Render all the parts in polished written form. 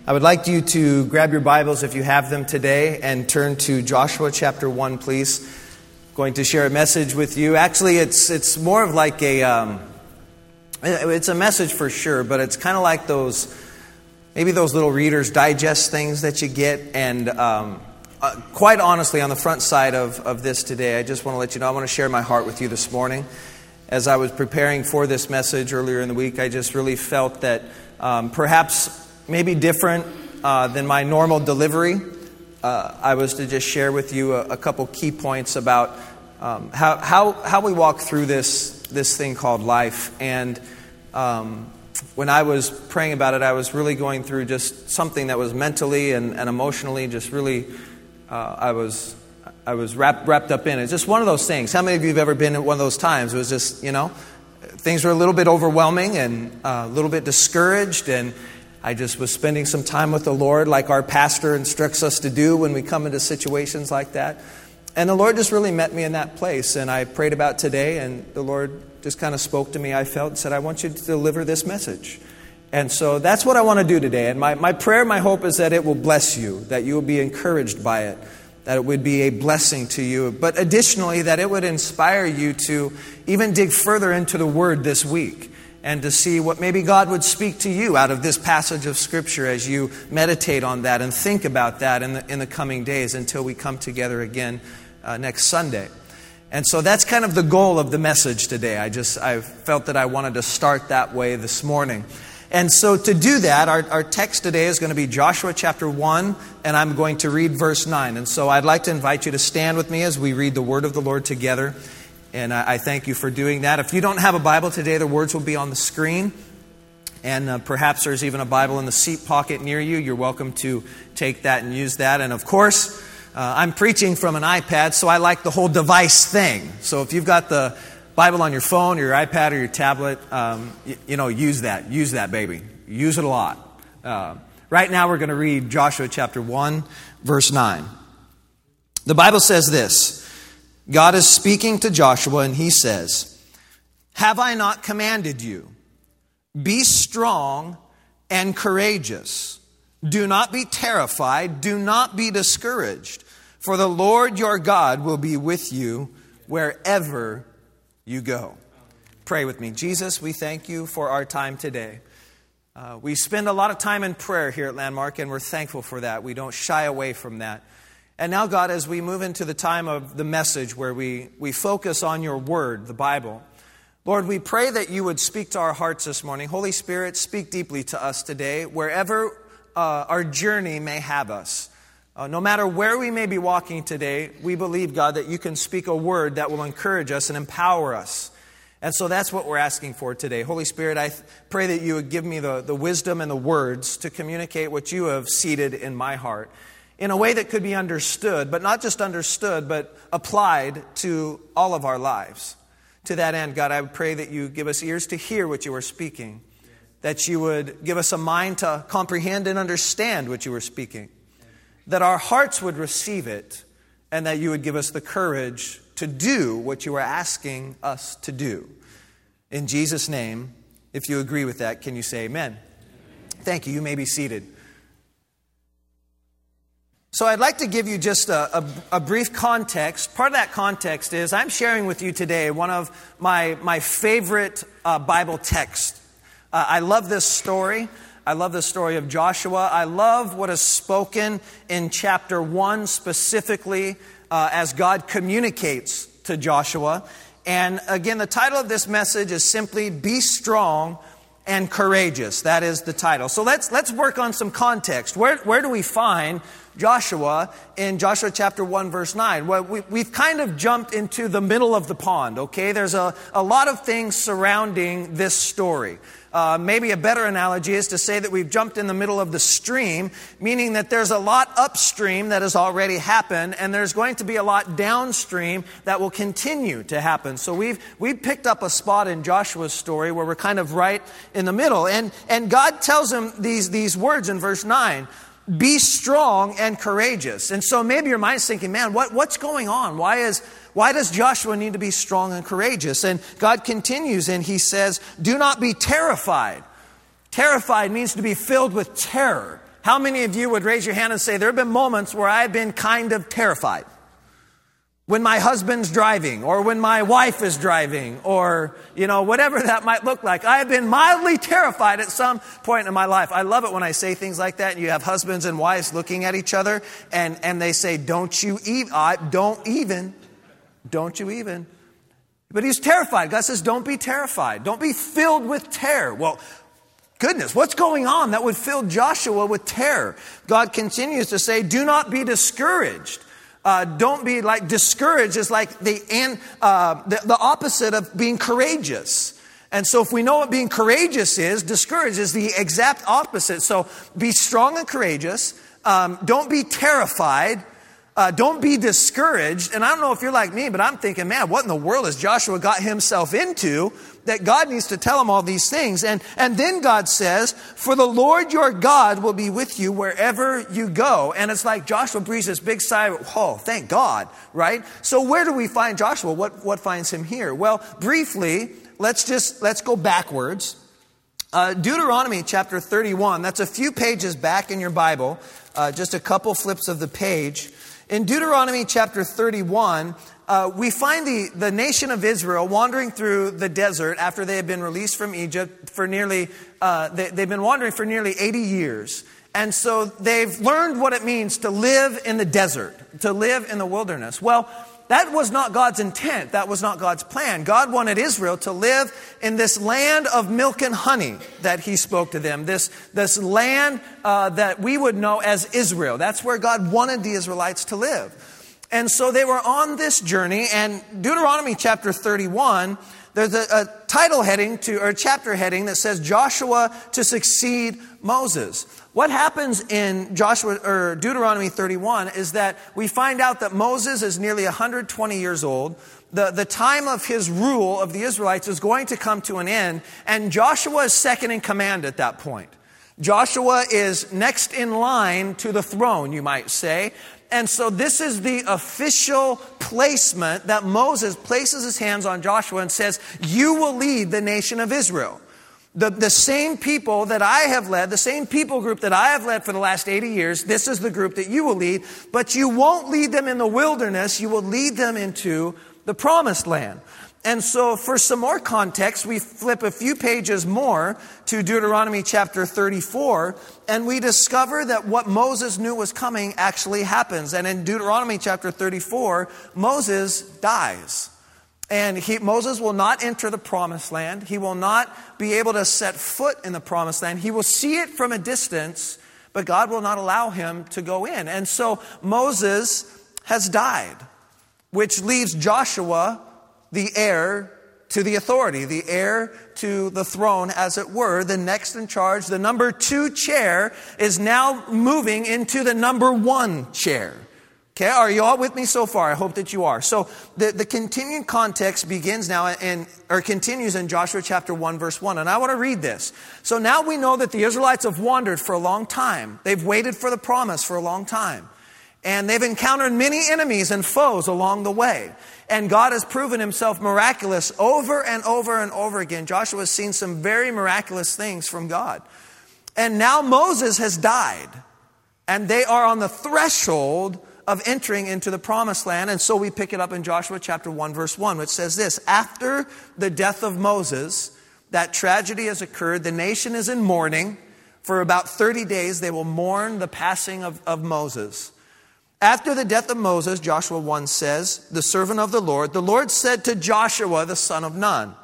I would like you to grab your Bibles if you have them today and turn to Joshua chapter 1, please. I'm going to share a message with you. Actually, it's more of like it's a message for sure, but it's kind of like maybe those little Reader's Digest things that you get. And quite honestly, on the front side of this today, I just want to let you know, I want to share my heart with you this morning. As I was preparing for this message earlier in the week, I just really felt that perhaps maybe different than my normal delivery. I was to just share with you a couple key points about how we walk through this thing called life. And when I was praying about it, I was really going through just something that was mentally and emotionally just really, I was wrapped up in it. It's just one of those things. How many of you have ever been at one of those times? It was just, things were a little bit overwhelming and a little bit discouraged, and I just was spending some time with the Lord like our pastor instructs us to do when we come into situations like that. And the Lord just really met me in that place. And I prayed about today, and the Lord just kind of spoke to me, I felt, and said, I want you to deliver this message. And so that's what I want to do today. And my prayer, my hope is that it will bless you, that you will be encouraged by it, that it would be a blessing to you. But additionally, that it would inspire you to even dig further into the Word this week, and to see what maybe God would speak to you out of this passage of Scripture as you meditate on that and think about that in the coming days until we come together again next Sunday. And so that's kind of the goal of the message today. I felt that I wanted to start that way this morning. And so to do that, our text today is going to be Joshua chapter 1, and I'm going to read verse 9. And so I'd like to invite you to stand with me as we read the Word of the Lord together. And I thank you for doing that. If you don't have a Bible today, the words will be on the screen. And perhaps there's even a Bible in the seat pocket near you. You're welcome to take that and use that. And of course, I'm preaching from an iPad, so I like the whole device thing. So if you've got the Bible on your phone or your iPad or your tablet, use that. Use that, baby. Use it a lot. Right now we're going to read Joshua chapter 1, verse 9. The Bible says this. God is speaking to Joshua, and he says, "Have I not commanded you? Be strong and courageous. Do not be terrified. Do not be discouraged. For the Lord your God will be with you wherever you go." Pray with me. Jesus, we thank you for our time today. We spend a lot of time in prayer here at Landmark, and we're thankful for that. We don't shy away from that. And now, God, as we move into the time of the message where we focus on your word, the Bible, Lord, we pray that you would speak to our hearts this morning. Holy Spirit, speak deeply to us today, wherever our journey may have us. No matter where we may be walking today, we believe, God, that you can speak a word that will encourage us and empower us. And so that's what we're asking for today. Holy Spirit, I pray that you would give me the wisdom and the words to communicate what you have seeded in my heart, in a way that could be understood, but not just understood, but applied to all of our lives. To that end, God, I would pray that you give us ears to hear what you are speaking, that you would give us a mind to comprehend and understand what you are speaking, that our hearts would receive it, and that you would give us the courage to do what you are asking us to do. In Jesus' name, if you agree with that, can you say amen? Thank you. You may be seated. So I'd like to give you just a brief context. Part of that context is I'm sharing with you today one of my favorite Bible texts. I love this story. I love the story of Joshua. I love what is spoken in chapter 1 specifically as God communicates to Joshua. And again, the title of this message is simply Be Strong and Courageous. That is the title. So let's work on some context. Where do we find Joshua in Joshua chapter 1 verse 9? Well, we've kind of jumped into the middle of the pond, okay? There's a lot of things surrounding this story. Maybe a better analogy is to say that we've jumped in the middle of the stream, meaning that there's a lot upstream that has already happened, and there's going to be a lot downstream that will continue to happen. So we've picked up a spot in Joshua's story where we're kind of right in the middle. And God tells him these words in verse 9, be strong and courageous. And so maybe your mind's thinking, man, what's going on? Why does Joshua need to be strong and courageous? And God continues and he says, do not be terrified. Terrified means to be filled with terror. How many of you would raise your hand and say, there have been moments where I've been kind of terrified? When my husband's driving, or when my wife is driving, or, whatever that might look like. I have been mildly terrified at some point in my life. I love it when I say things like that, and you have husbands and wives looking at each other, and they say, don't you even. But he's terrified. God says, don't be terrified. Don't be filled with terror. Well, goodness, what's going on that would fill Joshua with terror? God continues to say, do not be discouraged. Don't be discouraged is like the opposite of being courageous. And so if we know what being courageous is, discouraged is the exact opposite. So be strong and courageous. Don't be terrified. Don't be discouraged. And I don't know if you're like me, but I'm thinking, man, what in the world has Joshua got himself into that God needs to tell him all these things? And then God says, for the Lord your God will be with you wherever you go. And it's like Joshua breathes this big sigh of, oh, thank God, right? So where do we find Joshua? What finds him here? Well, briefly, let's go backwards. Deuteronomy chapter 31, that's a few pages back in your Bible, just a couple flips of the page. In Deuteronomy chapter 31, we find the nation of Israel wandering through the desert after they had been released from Egypt for they've been wandering for nearly 80 years. And so they've learned what it means to live in the desert, to live in the wilderness. Well, that was not God's intent. That was not God's plan. God wanted Israel to live in this land of milk and honey that he spoke to them. This land that we would know as Israel. That's where God wanted the Israelites to live. And so they were on this journey. And Deuteronomy chapter 31, there's a title heading or a chapter heading that says Joshua to succeed Moses. What happens in Deuteronomy 31 is that we find out that Moses is nearly 120 years old. The time of his rule of the Israelites is going to come to an end, and Joshua is second in command at that point. Joshua is next in line to the throne, you might say. And so this is the official placement that Moses places his hands on Joshua and says, you will lead the nation of Israel. The same people that I have led, the same people group that I have led for the last 80 years, this is the group that you will lead. But you won't lead them in the wilderness, you will lead them into the promised land. And so for some more context, we flip a few pages more to Deuteronomy chapter 34, and we discover that what Moses knew was coming actually happens. And in Deuteronomy chapter 34, Moses dies. And Moses will not enter the promised land. He will not be able to set foot in the promised land. He will see it from a distance, but God will not allow him to go in. And so Moses has died, which leaves Joshua the heir to the authority, the heir to the throne, as it were, the next in charge. The number 2 chair is now moving into the number 1 chair. Okay, are you all with me so far? I hope that you are. So the continuing context begins now continues in Joshua chapter 1 verse 1. And I want to read this. So now we know that the Israelites have wandered for a long time. They've waited for the promise for a long time. And they've encountered many enemies and foes along the way. And God has proven himself miraculous over and over and over again. Joshua has seen some very miraculous things from God. And now Moses has died. And they are on the threshold of entering into the promised land. And so we pick it up in Joshua chapter 1 verse 1, which says this: after the death of Moses, that tragedy has occurred. The nation is in mourning. For about 30 days they will mourn the passing of Moses. After the death of Moses, Joshua 1 says, the servant of the Lord said to Joshua, the son of Nun,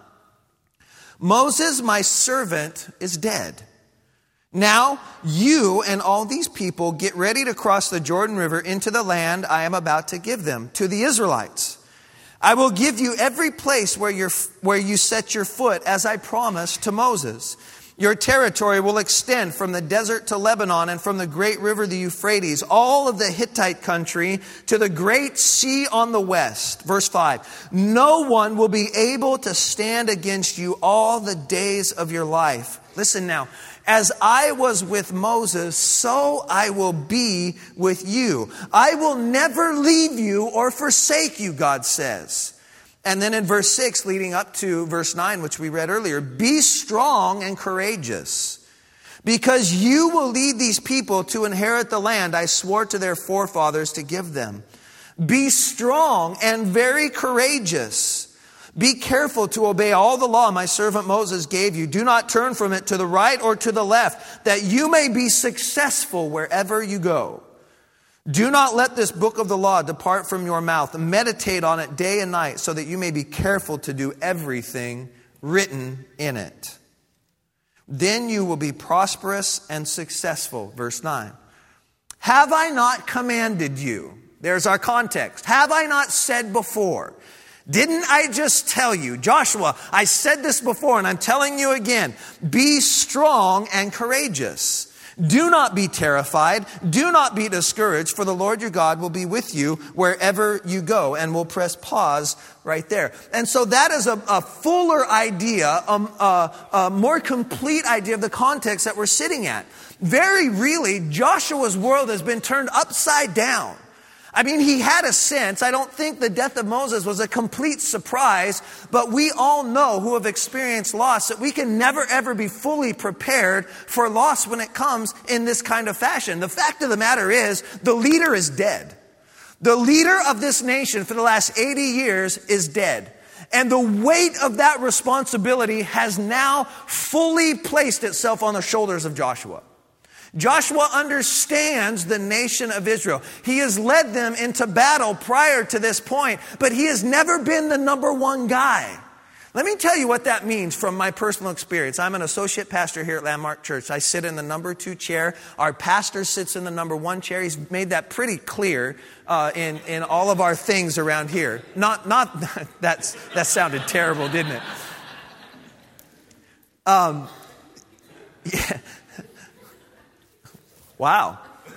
Moses, my servant, is dead. Now you and all these people get ready to cross the Jordan River into the land I am about to give them, to the Israelites. I will give you every place where you set your foot, as I promised to Moses. Your territory will extend from the desert to Lebanon and from the great river, the Euphrates, all of the Hittite country to the great sea on the west. Verse 5, no one will be able to stand against you all the days of your life. Listen now. As I was with Moses, so I will be with you. I will never leave you or forsake you, God says. And then in verse 6, leading up to verse 9, which we read earlier, be strong and courageous. because you will lead these people to inherit the land I swore to their forefathers to give them. Be strong and very courageous. Be careful to obey all the law my servant Moses gave you. Do not turn from it to the right or to the left, that you may be successful wherever you go. Do not let this book of the law depart from your mouth. Meditate on it day and night, so that you may be careful to do everything written in it. Then you will be prosperous and successful. Verse 9. Have I not commanded you? There's our context. Have I not said before? Didn't I just tell you? Joshua, I said this before and I'm telling you again. Be strong and courageous. Do not be terrified. Do not be discouraged, for the Lord your God will be with you wherever you go. And we'll press pause right there. And so that is a fuller idea, a more complete idea of the context that we're sitting at. Very really, Joshua's world has been turned upside down. I mean, he had a sense. I don't think the death of Moses was a complete surprise, but we all know who have experienced loss that we can never ever be fully prepared for loss when it comes in this kind of fashion. The fact of the matter is, the leader is dead. The leader of this nation for the last 80 years is dead. And the weight of that responsibility has now fully placed itself on the shoulders of Joshua. Joshua understands the nation of Israel. He has led them into battle prior to this point, but he has never been the number one guy. Let me tell you what that means from my personal experience. I'm an associate pastor here at Landmark Church. I sit in the number 2 chair. Our pastor sits in the number 1 chair. He's made that pretty clear in all of our things around here. Not that sounded terrible, didn't it? Yeah. Wow.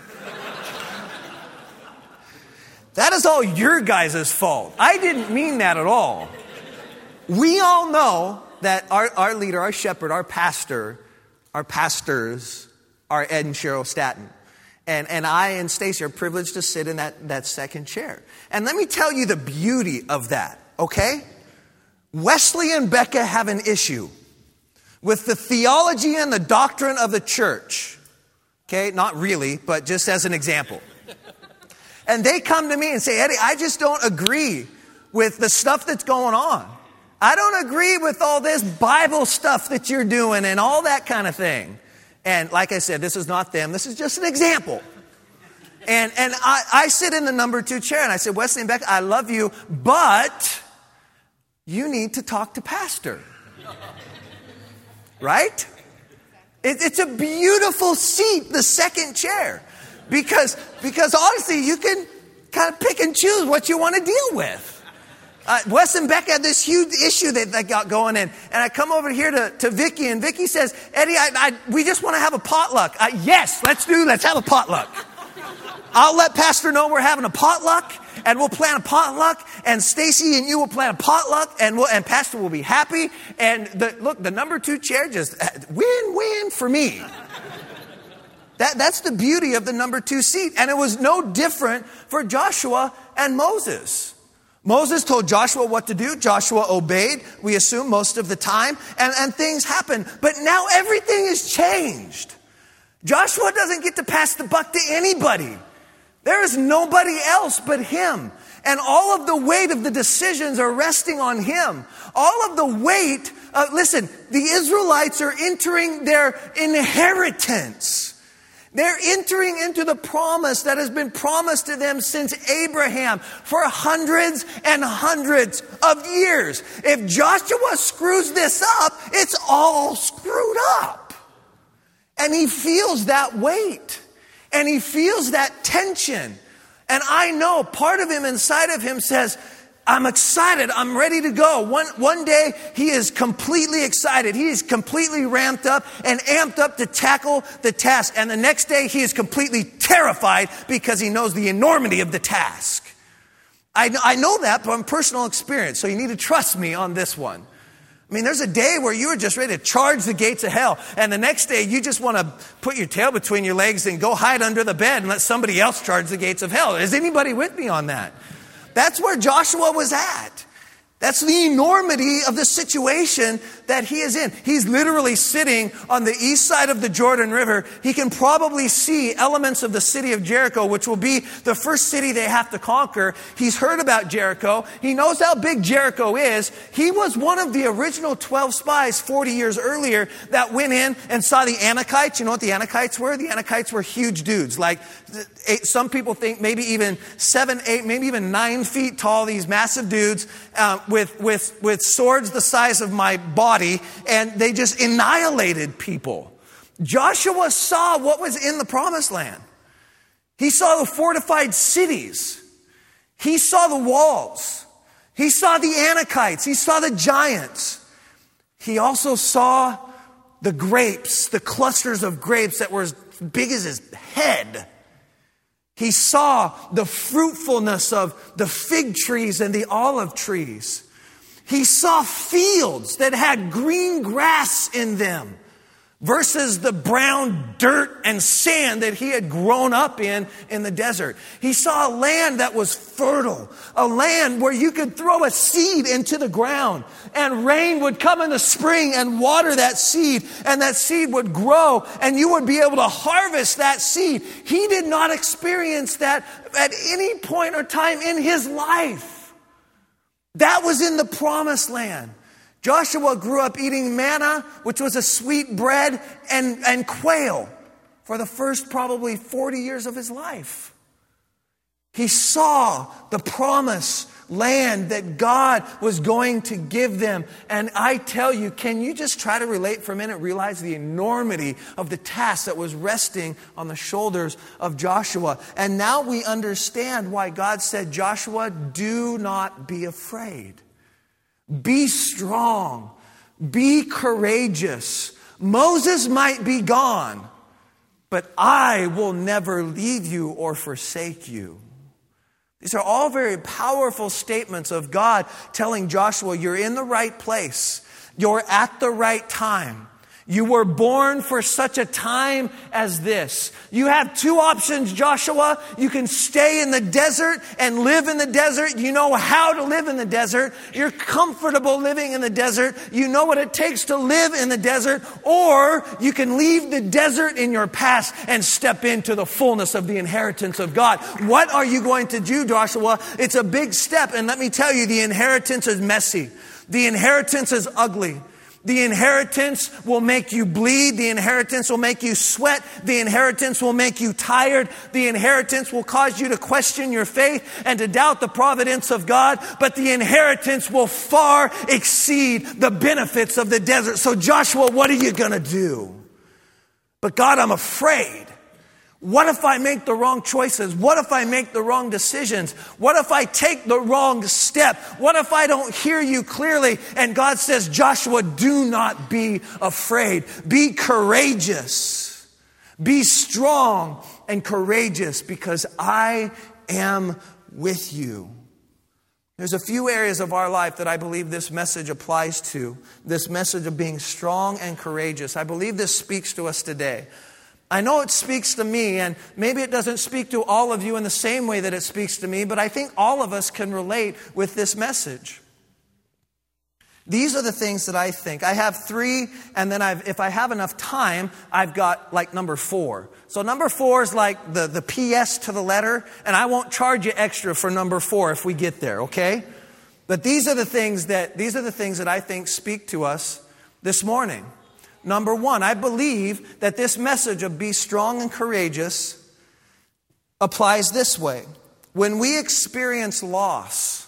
That is all your guys' fault. I didn't mean that at all. We all know that our leader, our shepherd, our pastor, our pastors are Ed and Cheryl Staton. And I and Stacy are privileged to sit in that second chair. And let me tell you the beauty of that, okay? Wesley and Becca have an issue with the theology and the doctrine of the church. Okay, not really, but just as an example. And they come to me and say, Eddie, I just don't agree with the stuff that's going on. I don't agree with all this Bible stuff that you're doing and all that kind of thing. And like I said, this is not them. This is just an example. And I sit in the number 2 chair and I said, Wesley and Becca, I love you, but you need to talk to Pastor. Right? It's a beautiful seat, the second chair, because honestly, you can kind of pick and choose what you want to deal with. Wes and Becca had this huge issue that they got going in, and I come over here to Vicky, and Vicky says, Eddie, we just want to have a potluck. Yes, let's have a potluck. I'll let Pastor know we're having a potluck, and we'll plan a potluck, and Stacy and you will plan a potluck, and Pastor will be happy. And the number 2 chair just win-win for me. That's the beauty of the number 2 seat. And it was no different for Joshua and Moses. Moses told Joshua what to do. Joshua obeyed, we assume, most of the time, and things happened. But now everything has changed. Joshua doesn't get to pass the buck to anybody. There is nobody else but him. And all of the weight of the decisions are resting on him. All of the weight, listen, the Israelites are entering their inheritance. They're entering into the promise that has been promised to them since Abraham for hundreds and hundreds of years. If Joshua screws this up, it's all screwed up. And he feels that weight. And he feels that tension. And I know part of him inside of him says, I'm excited. I'm ready to go. One day he is completely excited. He is completely ramped up and amped up to tackle the task. And the next day he is completely terrified because he knows the enormity of the task. I know that from personal experience. So you need to trust me on this one. I mean, there's a day where you are just ready to charge the gates of hell. And the next day, you just want to put your tail between your legs and go hide under the bed and let somebody else charge the gates of hell. Is anybody with me on that? That's where Joshua was at. That's the enormity of the situation that he is in. He's literally sitting on the east side of the Jordan River. He can probably see elements of the city of Jericho, which will be the first city they have to conquer. He's heard about Jericho. He knows how big Jericho is. He was one of the original 12 spies 40 years earlier that went in and saw the Anakites. You know what the Anakites were? The Anakites were huge dudes. Like some people think maybe even 7, 8, maybe even 9 feet tall, these massive dudes, with swords the size of my body, and they just annihilated people. Joshua saw what was in the promised land. He saw the fortified cities. He saw the walls. He saw the Anakites. He saw the giants. He also saw the grapes, the clusters of grapes that were as big as his head. He saw the fruitfulness of the fig trees and the olive trees. He saw fields that had green grass in them versus the brown dirt and sand that he had grown up in the desert. He saw a land that was fertile, a land where you could throw a seed into the ground and rain would come in the spring and water that seed, and that seed would grow and you would be able to harvest that seed. He did not experience that at any point or time in his life. That was in the promised land. Joshua grew up eating manna, which was a sweet bread, and quail for the first probably 40 years of his life. He saw the promised land that God was going to give them. And I tell you, can you just try to relate for a minute, realize the enormity of the task that was resting on the shoulders of Joshua. And now we understand why God said, Joshua, do not be afraid. Be strong. Be courageous. Moses might be gone, but I will never leave you or forsake you. These are all very powerful statements of God telling Joshua, you're in the right place. You're at the right time. You were born for such a time as this. You have two options, Joshua. You can stay in the desert and live in the desert. You know how to live in the desert. You're comfortable living in the desert. You know what it takes to live in the desert. Or you can leave the desert in your past and step into the fullness of the inheritance of God. What are you going to do, Joshua? It's a big step. And let me tell you, the inheritance is messy. The inheritance is ugly. The inheritance will make you bleed. The inheritance will make you sweat. The inheritance will make you tired. The inheritance will cause you to question your faith and to doubt the providence of God. But the inheritance will far exceed the benefits of the desert. So Joshua, what are you going to do? But God, I'm afraid. What if I make the wrong choices? What if I make the wrong decisions? What if I take the wrong step? What if I don't hear you clearly? And God says, Joshua, do not be afraid. Be courageous. Be strong and courageous because I am with you. There's a few areas of our life that I believe this message applies to. This message of being strong and courageous. I believe this speaks to us today. I know it speaks to me, and maybe it doesn't speak to all of you in the same way that it speaks to me, but I think all of us can relate with this message. These are the things that I think. I have 3, and then if I have enough time, I've got like number 4. So number 4 is like the PS to the letter, and I won't charge you extra for number 4 if we get there, okay? But these are the things that I think speak to us this morning. Number 1, I believe that this message of be strong and courageous applies this way. When we experience loss,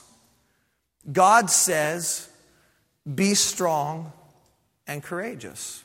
God says, be strong and courageous.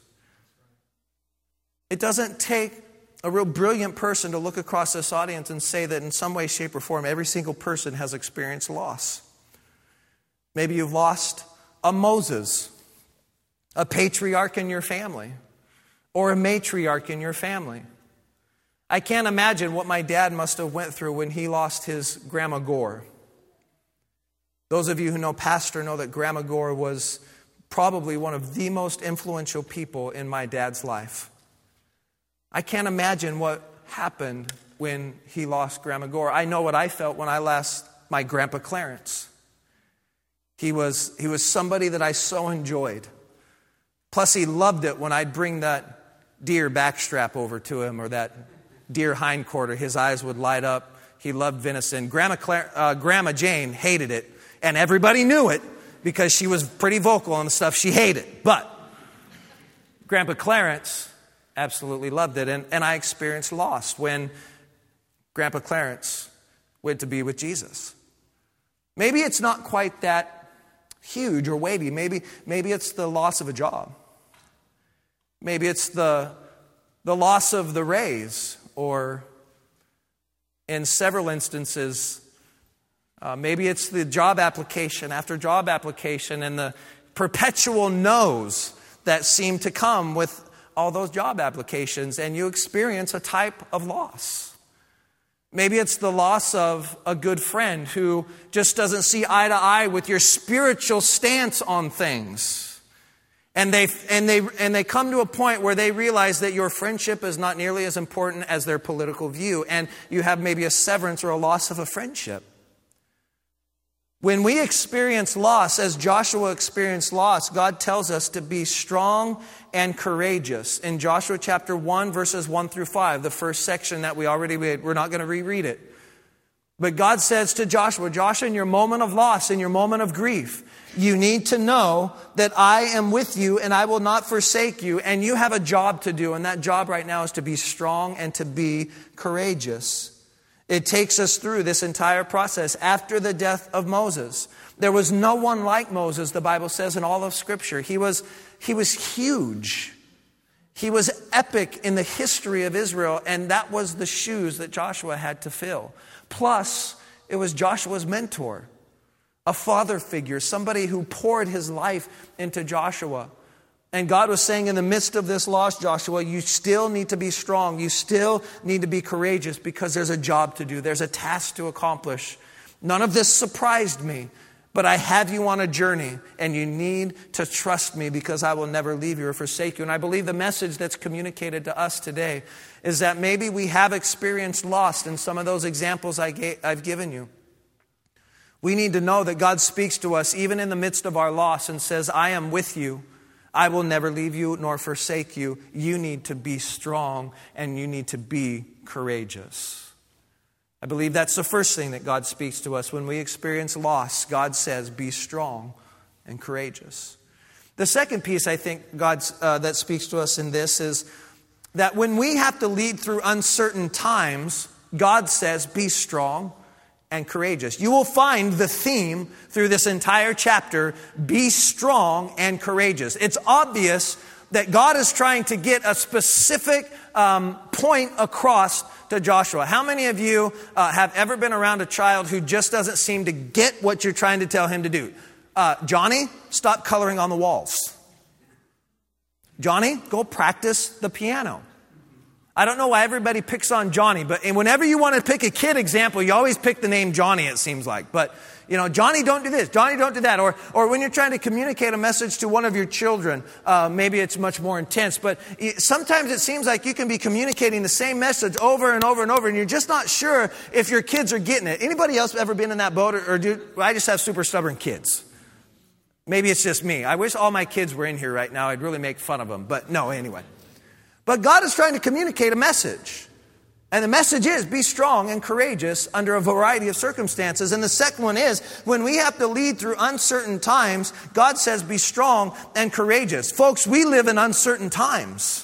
It doesn't take a real brilliant person to look across this audience and say that in some way, shape, or form, every single person has experienced loss. Maybe you've lost a Moses, a patriarch in your family, or a matriarch in your family. I can't imagine what my dad must have went through when he lost his Grandma Gore. Those of you who know Pastor know that Grandma Gore was probably one of the most influential people in my dad's life. I can't imagine what happened when he lost Grandma Gore. I know what I felt when I lost my Grandpa Clarence. He was somebody that I so enjoyed. Plus, he loved it when I'd bring that deer backstrap over to him or that deer hindquarter. His eyes would light up. He loved venison. Grandma Jane hated it, and everybody knew it because she was pretty vocal on the stuff she hated. But Grandpa Clarence absolutely loved it, and I experienced loss when Grandpa Clarence went to be with Jesus. Maybe it's not quite that huge or weighty. Maybe it's the loss of a job. Maybe it's the loss of the raise, or in several instances, maybe it's the job application after job application and the perpetual no's that seem to come with all those job applications, and you experience a type of loss. Maybe it's the loss of a good friend who just doesn't see eye to eye with your spiritual stance on things. And they come to a point where they realize that your friendship is not nearly as important as their political view, and you have maybe a severance or a loss of a friendship. When we experience loss, as Joshua experienced loss, God tells us to be strong and courageous. In Joshua chapter 1, verses 1 through 5, the first section that we already read, we're not going to reread it. But God says to Joshua, in your moment of loss, in your moment of grief, you need to know that I am with you and I will not forsake you. And you have a job to do. And that job right now is to be strong and to be courageous. It takes us through this entire process. After the death of Moses, there was no one like Moses, the Bible says, in all of Scripture. He was huge. He was epic in the history of Israel. And that was the shoes that Joshua had to fill. Plus, it was Joshua's mentor. A father figure, somebody who poured his life into Joshua. And God was saying, in the midst of this loss, Joshua, you still need to be strong. You still need to be courageous because there's a job to do. There's a task to accomplish. None of this surprised me, but I have you on a journey and you need to trust me because I will never leave you or forsake you. And I believe the message that's communicated to us today is that maybe we have experienced loss in some of those examples I've given you. We need to know that God speaks to us even in the midst of our loss and says, I am with you. I will never leave you nor forsake you. You need to be strong and you need to be courageous. I believe that's the first thing that God speaks to us when we experience loss. God says, be strong and courageous. The second piece I think that speaks to us in this is that when we have to lead through uncertain times, God says, be strong and courageous. You will find the theme through this entire chapter, be strong and courageous. It's obvious that God is trying to get a specific point across to Joshua. How many of you have ever been around a child who just doesn't seem to get what you're trying to tell him to do? Johnny, stop coloring on the walls. Johnny, go practice the piano. I don't know why everybody picks on Johnny, but whenever you want to pick a kid example, you always pick the name Johnny, it seems like. But, Johnny, don't do this. Johnny, don't do that. Or when you're trying to communicate a message to one of your children, maybe it's much more intense. But sometimes it seems like you can be communicating the same message over and over and over, and you're just not sure if your kids are getting it. Anybody else ever been in that boat? I just have super stubborn kids. Maybe it's just me. I wish all my kids were in here right now. I'd really make fun of them. But no, anyway. But God is trying to communicate a message. And the message is, be strong and courageous under a variety of circumstances. And the second one is, when we have to lead through uncertain times, God says, be strong and courageous. Folks, we live in uncertain times.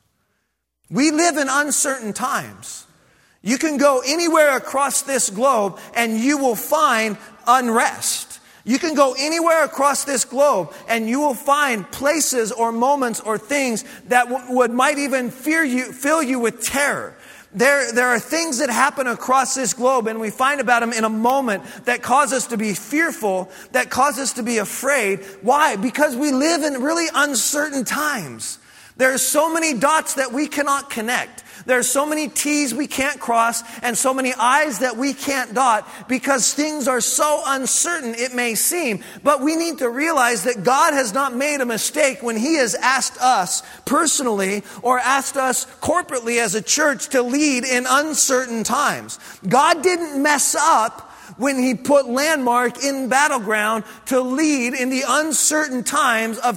We live in uncertain times. You can go anywhere across this globe and you will find unrest. You can go anywhere across this globe and you will find places or moments or things that might even fill you with terror. There are things that happen across this globe and we find about them in a moment that cause us to be fearful, that cause us to be afraid. Why? Because we live in really uncertain times. There are so many dots that we cannot connect. There are so many T's we can't cross and so many I's that we can't dot because things are so uncertain, it may seem. But we need to realize that God has not made a mistake when He has asked us personally or asked us corporately as a church to lead in uncertain times. God didn't mess up when he put Landmark in Battleground to lead in the uncertain times of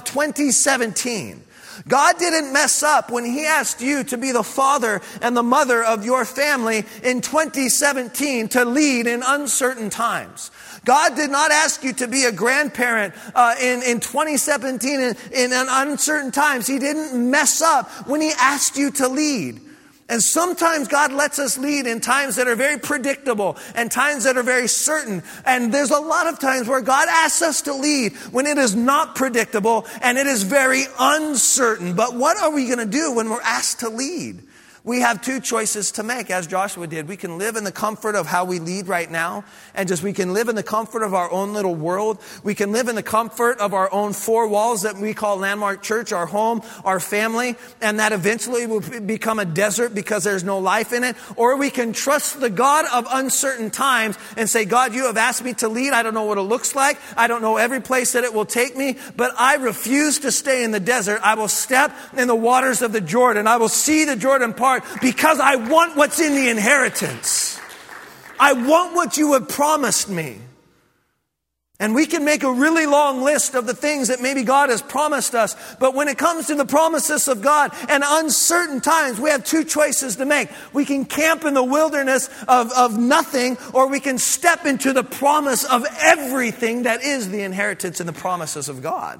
2017. God didn't mess up when he asked you to be the father and the mother of your family in 2017 to lead in uncertain times. God did not ask you to be a grandparent in 2017 in uncertain times. He didn't mess up when he asked you to lead. And sometimes God lets us lead in times that are very predictable and times that are very certain. And there's a lot of times where God asks us to lead when it is not predictable and it is very uncertain. But what are we going to do when we're asked to lead? We have two choices to make, as Joshua did. We can live in the comfort of how we lead right now, and we can live in the comfort of our own little world. We can live in the comfort of our own four walls that we call Landmark Church, our home, our family, and that eventually will become a desert because there's no life in it. Or we can trust the God of uncertain times and say, God, you have asked me to lead. I don't know what it looks like. I don't know every place that it will take me, but I refuse to stay in the desert. I will step in the waters of the Jordan. I will see the Jordan part, because I want what's in the inheritance. I want what you have promised me. And we can make a really long list of the things that maybe God has promised us. But when it comes to the promises of God and uncertain times, we have two choices to make. We can camp in the wilderness of nothing, or we can step into the promise of everything that is the inheritance and the promises of God.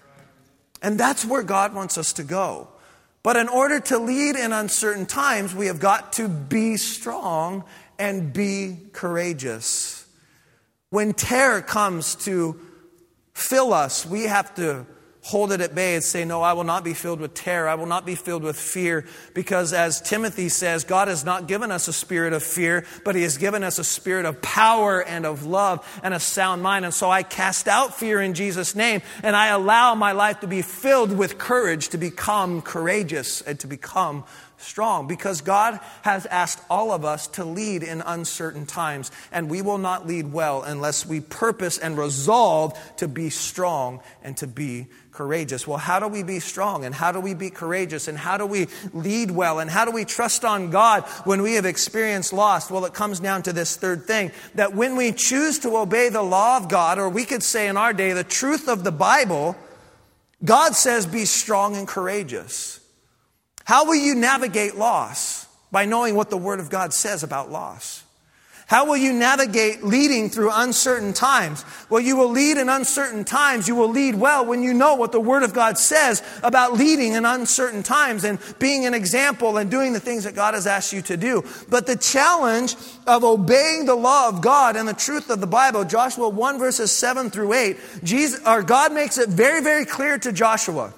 And that's where God wants us to go. But in order to lead in uncertain times, we have got to be strong and be courageous. When terror comes to fill us, we have to hold it at bay and say, no, I will not be filled with terror. I will not be filled with fear. Because as Timothy says, God has not given us a spirit of fear, but he has given us a spirit of power and of love and a sound mind. And so I cast out fear in Jesus' name, and I allow my life to be filled with courage, to become courageous and to become strong, because God has asked all of us to lead in uncertain times, and we will not lead well unless we purpose and resolve to be strong and to be courageous. Well, how do we be strong, and how do we be courageous, and how do we lead well, and how do we trust on God when we have experienced loss? Well, it comes down to this third thing, that when we choose to obey the law of God, or we could say in our day, the truth of the Bible, God says be strong and courageous. How will you navigate loss? By knowing what the Word of God says about loss. How will you navigate leading through uncertain times? Well, you will lead in uncertain times. You will lead well when you know what the Word of God says about leading in uncertain times and being an example and doing the things that God has asked you to do. But the challenge of obeying the law of God and the truth of the Bible, Joshua 1 verses 7 through 8, God makes it very, very clear to Joshua.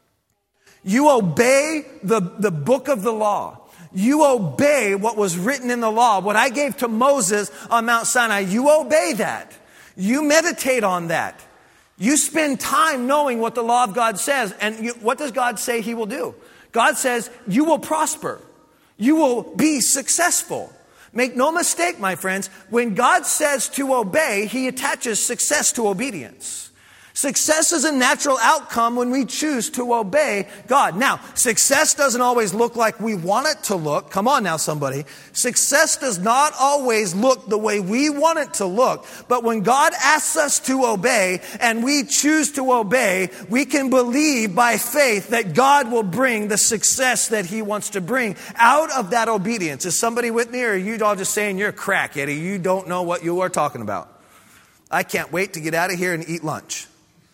You obey the book of the law. You obey what was written in the law. What I gave to Moses on Mount Sinai, you obey that. You meditate on that. You spend time knowing what the law of God says. And what does God say he will do? God says you will prosper. You will be successful. Make no mistake, my friends, when God says to obey, he attaches success to obedience. Success is a natural outcome when we choose to obey God. Now, success doesn't always look like we want it to look. Come on now, somebody. Success does not always look the way we want it to look. But when God asks us to obey and we choose to obey, we can believe by faith that God will bring the success that he wants to bring out of that obedience. Is somebody with me, or are you all just saying you're a crack, Eddie? You don't know what you are talking about. I can't wait to get out of here and eat lunch.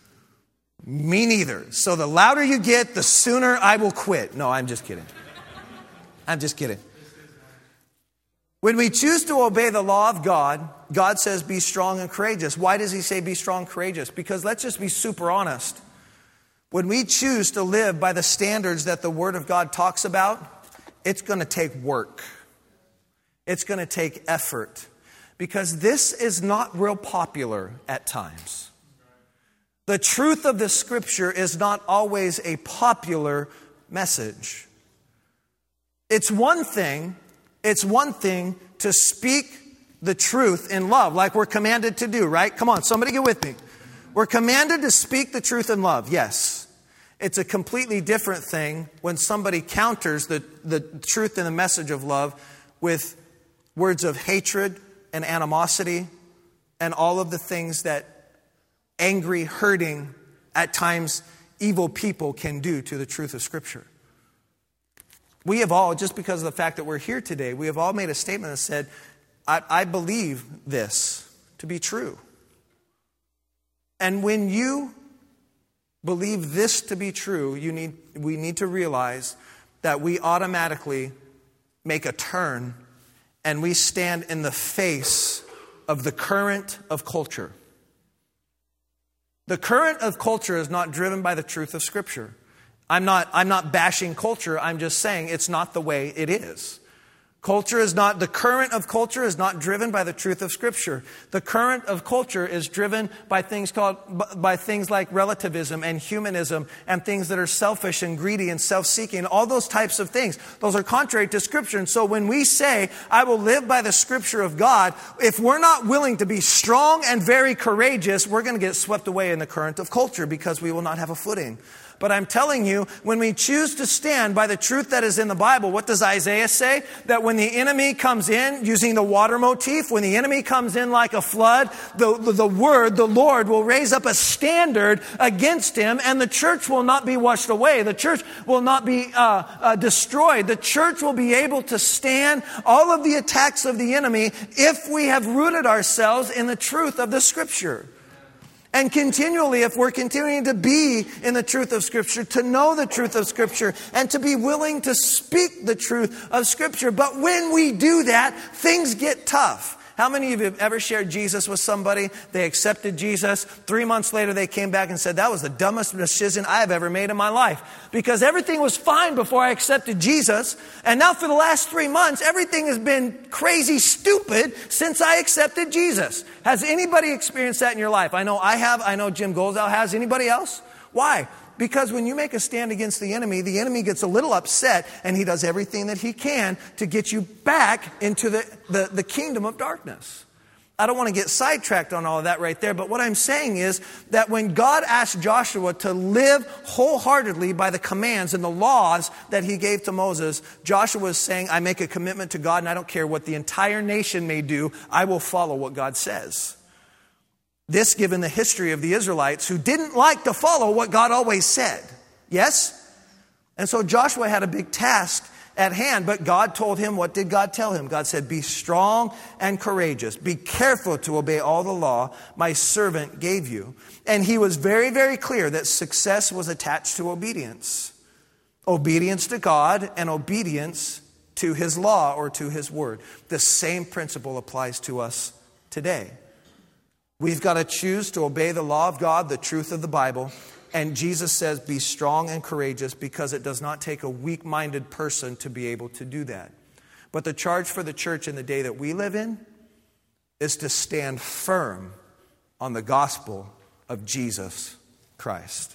Me neither. So the louder you get, the sooner I will quit. No, I'm just kidding. I'm just kidding. When we choose to obey the law of God, God says be strong and courageous. Why does he say be strong and courageous? Because let's just be super honest. When we choose to live by the standards that the Word of God talks about, it's going to take work. It's going to take effort. Because this is not real popular at times. The truth of the Scripture is not always a popular message. It's one thing to speak the truth in love, like we're commanded to do, right? Come on, somebody get with me. We're commanded to speak the truth in love, yes. It's a completely different thing when somebody counters the truth and the message of love with words of hatred and animosity and all of the things that angry, hurting, at times evil people can do to the truth of Scripture. We have all, just because of the fact that we're here today, we have all made a statement that said, I believe this to be true. And when you believe this to be true, we need to realize that we automatically make a turn and we stand in the face of the current of culture. The current of culture is not driven by the truth of Scripture. I'm not bashing culture. I'm just saying it's not the way it is. The current of culture is not driven by the truth of Scripture. The current of culture is driven by things like relativism and humanism and things that are selfish and greedy and self-seeking, all those types of things. Those are contrary to Scripture. And so when we say, I will live by the Scripture of God, if we're not willing to be strong and very courageous, we're going to get swept away in the current of culture because we will not have a footing. But I'm telling you, when we choose to stand by the truth that is in the Bible, what does Isaiah say? That when the enemy comes in, using the water motif, when the enemy comes in like a flood, the Lord will raise up a standard against him, and the church will not be washed away. The church will not be destroyed. The church will be able to stand all of the attacks of the enemy if we have rooted ourselves in the truth of the Scripture. And continually, if we're continuing to be in the truth of Scripture, to know the truth of Scripture, and to be willing to speak the truth of Scripture. But when we do that, things get tough. How many of you have ever shared Jesus with somebody? They accepted Jesus. 3 months later, they came back and said, that was the dumbest decision I have ever made in my life. Because everything was fine before I accepted Jesus. And now for the last 3 months, everything has been crazy stupid since I accepted Jesus. Has anybody experienced that in your life? I know I have. I know Jim Golzow has. Anybody else? Why? Because when you make a stand against the enemy gets a little upset, and he does everything that he can to get you back into the kingdom of darkness. I don't want to get sidetracked on all of that right there, but what I'm saying is that when God asked Joshua to live wholeheartedly by the commands and the laws that he gave to Moses, Joshua was saying, I make a commitment to God, and I don't care what the entire nation may do, I will follow what God says. This given the history of the Israelites who didn't like to follow what God always said. Yes? And so Joshua had a big task at hand, but God told him, what did God tell him? God said, be strong and courageous. Be careful to obey all the law my servant gave you. And he was very, very clear that success was attached to obedience. Obedience to God and obedience to his law or to his word. The same principle applies to us today. We've got to choose to obey the law of God, the truth of the Bible. And Jesus says, be strong and courageous, because it does not take a weak-minded person to be able to do that. But the charge for the church in the day that we live in is to stand firm on the gospel of Jesus Christ.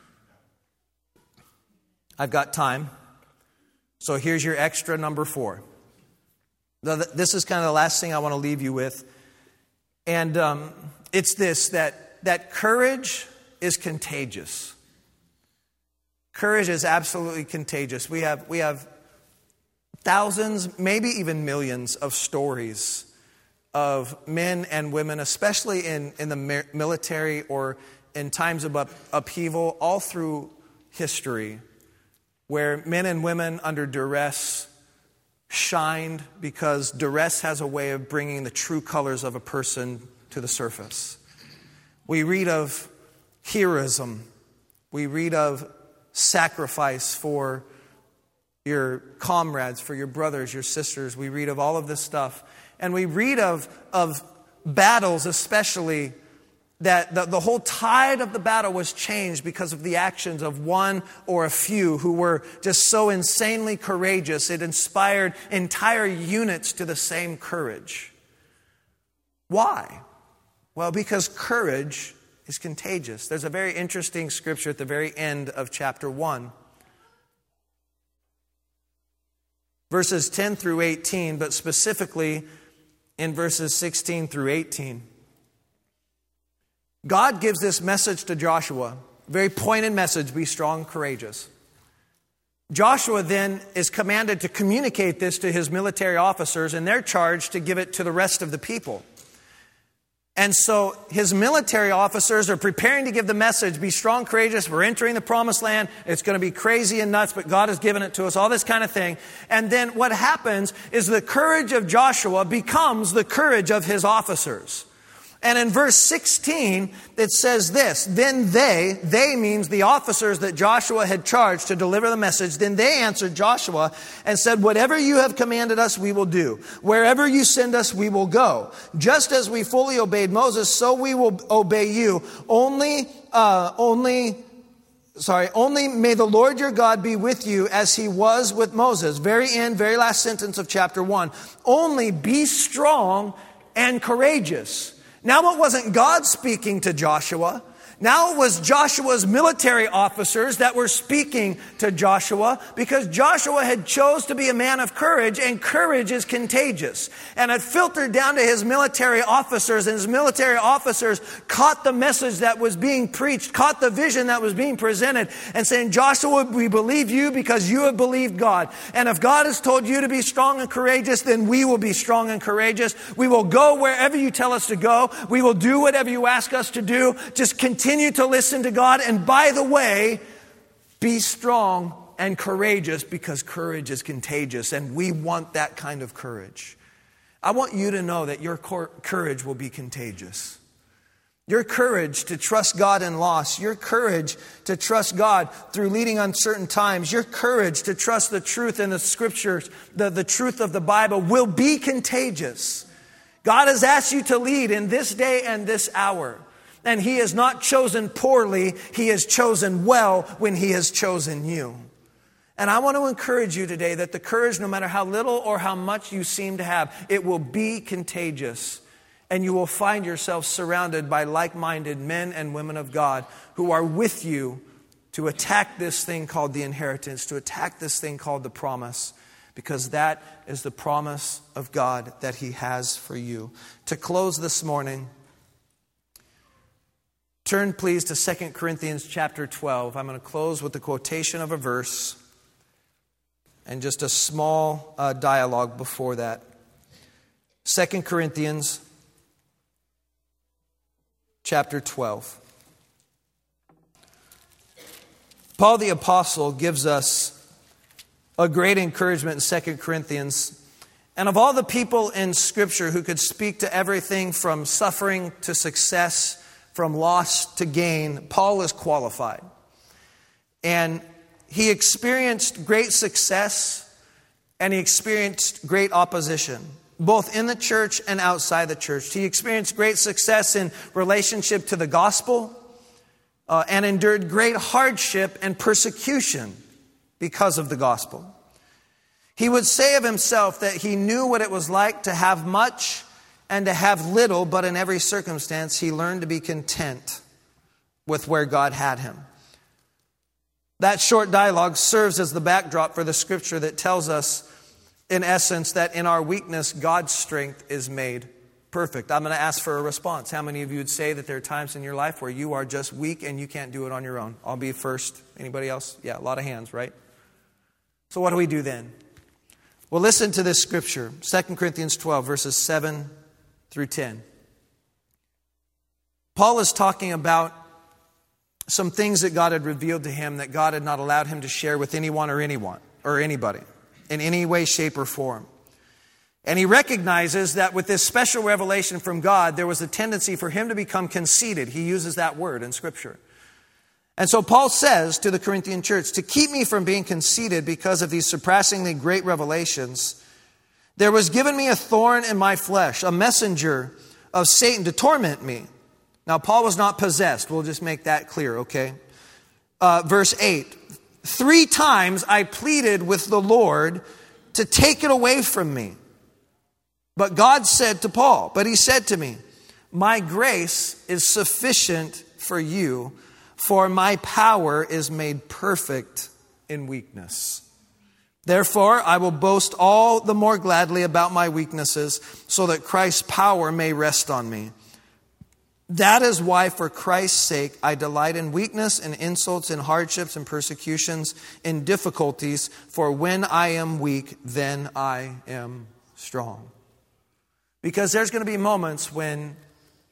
I've got time. So here's your extra number 4. This is kind of the last thing I want to leave you with. And it's this, that courage is contagious. Courage is absolutely contagious. We have thousands, maybe even millions of stories of men and women, especially in the military or in times of upheaval, all through history, where men and women under duress shined, because duress has a way of bringing the true colors of a person to the surface. We read of heroism. We read of sacrifice for your comrades, for your brothers, your sisters. We read of all of this stuff. And we read of battles, especially, that the whole tide of the battle was changed because of the actions of one or a few who were just so insanely courageous. It inspired entire units to the same courage. Why? Well, because courage is contagious. There's a very interesting scripture at the very end of chapter 1. Verses 10 through 18, but specifically in verses 16 through 18. God gives this message to Joshua, a very pointed message, be strong, courageous. Joshua then is commanded to communicate this to his military officers, and they're charged to give it to the rest of the people. And so his military officers are preparing to give the message, be strong, courageous, we're entering the promised land, it's going to be crazy and nuts, but God has given it to us, all this kind of thing. And then what happens is the courage of Joshua becomes the courage of his officers. And in verse 16, it says this, then they means the officers that Joshua had charged to deliver the message, then they answered Joshua and said, whatever you have commanded us, we will do. Wherever you send us, we will go. Just as we fully obeyed Moses, so we will obey you. Only may the Lord your God be with you as he was with Moses. Very end, very last sentence of chapter 1. Only be strong and courageous. Now it wasn't God speaking to Joshua. Now it was Joshua's military officers that were speaking to Joshua, because Joshua had chose to be a man of courage, and courage is contagious. And it filtered down to his military officers, and his military officers caught the message that was being preached, caught the vision that was being presented, and saying, Joshua, we believe you because you have believed God. And if God has told you to be strong and courageous, then we will be strong and courageous. We will go wherever you tell us to go. We will do whatever you ask us to do. Just continue to listen to God. And by the way, be strong and courageous, because courage is contagious, and we want that kind of courage. I want you to know that your courage will be contagious. Your courage to trust God in loss, your courage to trust God through leading uncertain times, your courage to trust the truth in the scriptures, the truth of the Bible will be contagious. God has asked you to lead in this day and this hour. And he has not chosen poorly. He has chosen well when he has chosen you. And I want to encourage you today that the courage, no matter how little or how much you seem to have, it will be contagious. And you will find yourself surrounded by like-minded men and women of God who are with you to attack this thing called the inheritance, to attack this thing called the promise, because that is the promise of God that he has for you. To close this morning, turn please to 2 Corinthians chapter 12. I'm going to close with the quotation of a verse and just a small dialogue before that. 2 Corinthians chapter 12. Paul the Apostle gives us a great encouragement in 2 Corinthians. And of all the people in Scripture who could speak to everything from suffering to success, from loss to gain, Paul is qualified. And he experienced great success and he experienced great opposition, both in the church and outside the church. He experienced great success in relationship to the gospel and endured great hardship and persecution because of the gospel. He would say of himself that he knew what it was like to have much and to have little, but in every circumstance, he learned to be content with where God had him. That short dialogue serves as the backdrop for the scripture that tells us, in essence, that in our weakness, God's strength is made perfect. I'm going to ask for a response. How many of you would say that there are times in your life where you are just weak and you can't do it on your own? I'll be first. Anybody else? Yeah, a lot of hands, right? So what do we do then? Well, listen to this scripture, 2 Corinthians 12, verses 7 through 10. Paul is talking about some things that God had revealed to him that God had not allowed him to share with anyone or anybody in any way, shape, or form. And he recognizes that with this special revelation from God, there was a tendency for him to become conceited. He uses that word in Scripture. And so Paul says to the Corinthian church, to keep me from being conceited because of these surpassingly great revelations, there was given me a thorn in my flesh, a messenger of Satan to torment me. Now, Paul was not possessed. We'll just make that clear, okay? Verse 8. 3 times I pleaded with the Lord to take it away from me. But God said to Paul, but he said to me, my grace is sufficient for you, for my power is made perfect in weakness. Therefore, I will boast all the more gladly about my weaknesses, so that Christ's power may rest on me. That is why, for Christ's sake, I delight in weakness and insults and hardships and persecutions and difficulties. For when I am weak, then I am strong. Because there's going to be moments when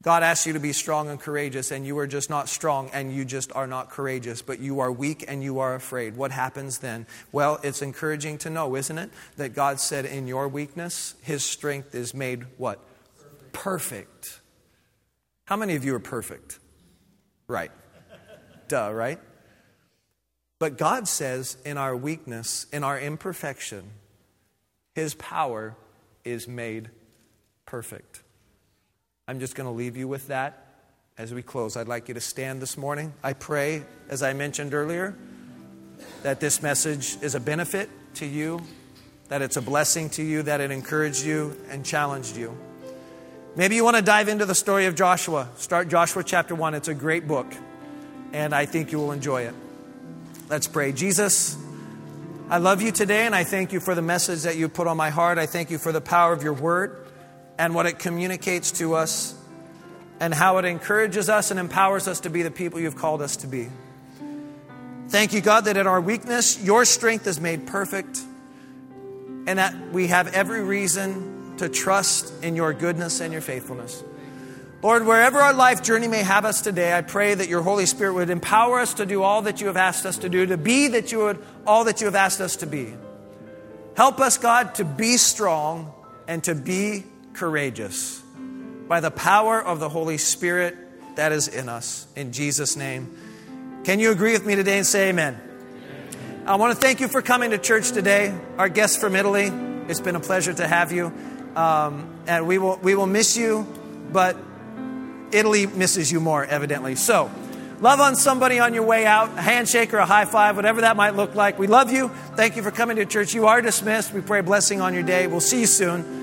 God asks you to be strong and courageous, and you are just not strong, and you just are not courageous, but you are weak and you are afraid. What happens then? Well, it's encouraging to know, isn't it, that God said in your weakness, His strength is made what? Perfect. How many of you are perfect? Right. Duh, right? But God says in our weakness, in our imperfection, His power is made perfect. I'm just going to leave you with that as we close. I'd like you to stand this morning. I pray, as I mentioned earlier, that this message is a benefit to you, that it's a blessing to you, that it encouraged you and challenged you. Maybe you want to dive into the story of Joshua. Start Joshua chapter 1. It's a great book, and I think you will enjoy it. Let's pray. Jesus, I love you today, and I thank you for the message that you put on my heart. I thank you for the power of your word and what it communicates to us and how it encourages us and empowers us to be the people you've called us to be. Thank you, God, that in our weakness, your strength is made perfect and that we have every reason to trust in your goodness and your faithfulness. Lord, wherever our life journey may have us today, I pray that your Holy Spirit would empower us to do all that you have asked us to do, to be all that you have asked us to be. Help us, God, to be strong and to be courageous by the power of the Holy Spirit that is in us. In Jesus' name. Can you agree with me today and say amen? Amen. I want to thank you for coming to church today. Our guests from Italy, it's been a pleasure to have you. And we will miss you, but Italy misses you more, evidently. So, love on somebody on your way out, a handshake or a high five, whatever that might look like. We love you. Thank you for coming to church. You are dismissed. We pray a blessing on your day. We'll see you soon.